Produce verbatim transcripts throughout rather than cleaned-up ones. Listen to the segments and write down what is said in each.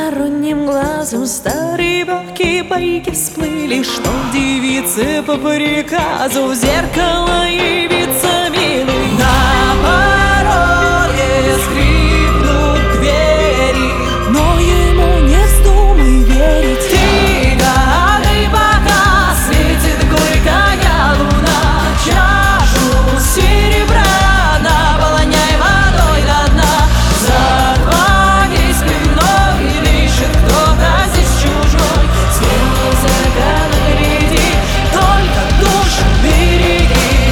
Посторонним глазом старые бабки байки всплыли, что девицы по приказу в зеркало явится милый. На пороге скрипнут двери, но ему не вздумай верить. Ты гадай, пока светит горькая луна, чашу серебра наполняй водой до дна. За твоей спиной дышит кто-то здесь чужой, смело в зеркало гляди, только душу береги.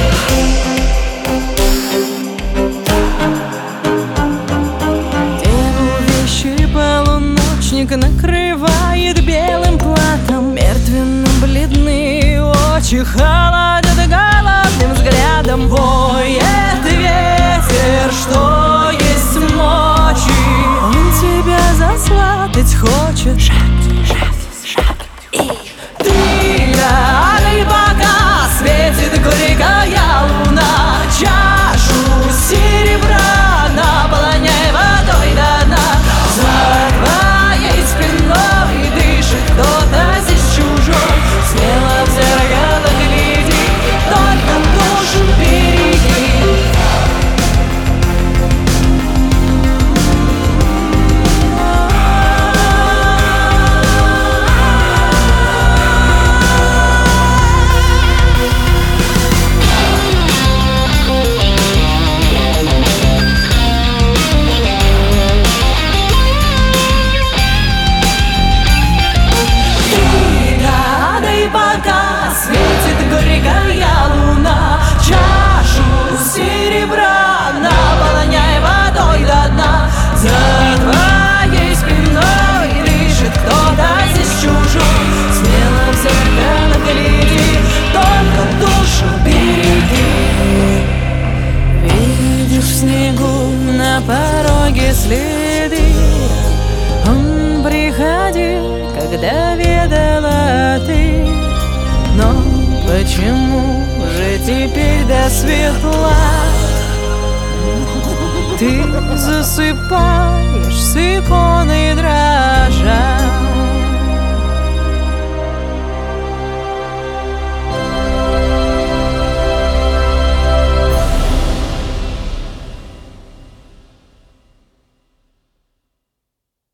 Деву вещи полуночник накрывает белым платом, мертвенно-бледные очи холодят голодным взглядом. Воет ветер, что есть мочи, он тебя засватать хочет. Ты гадай, пока светит горькая луна, чашу серебра наполняй водой до дна. За твоей спиной дышит кто-то здесь чужой, смело в зеркало гляди, только душу береги. Светит горькая луна, чашу серебра наполняй водой до дна. За твоей спиной дышит кто-то здесь чужой, смело в зеркало гляди, только душу береги. Видишь в снегу на пороге следы, он приходил, когда ведала ты. Но почему же теперь до светла ты засыпаешь с иконой